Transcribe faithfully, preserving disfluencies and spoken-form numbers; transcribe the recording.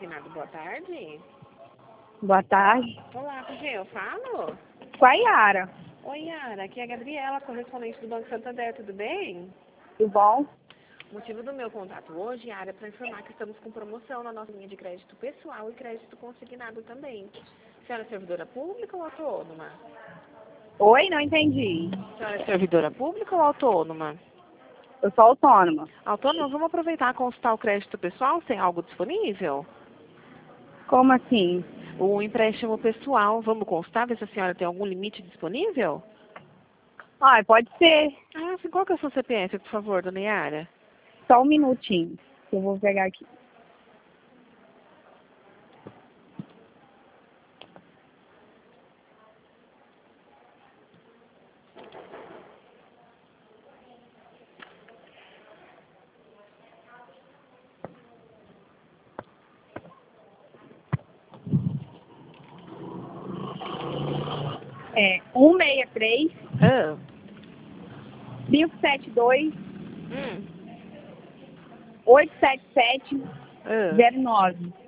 Consignado, boa tarde. Boa tarde. Olá, com quem eu falo? Com a Yara. Oi, Yara, aqui é a Gabriela, correspondente do Banco Santander, tudo bem? Tudo bom? O motivo do meu contato hoje, Yara, é para informar que estamos com promoção na nossa linha de crédito pessoal e crédito consignado também. A senhora é servidora pública ou autônoma? Oi, não entendi. A senhora é servidora pública ou autônoma? Eu sou autônoma. Autônoma, vamos aproveitar e consultar o crédito pessoal, tem algo disponível? Como assim? O empréstimo pessoal, vamos constar, ver se a senhora tem algum limite disponível? Ah, pode ser. Ah, sim, qual que é o seu C P F, por favor, dona Yara? Só um minutinho. Que eu vou pegar aqui. É um seis três, Ah, cinco sete dois, hum, oito sete sete, ah. zero nove.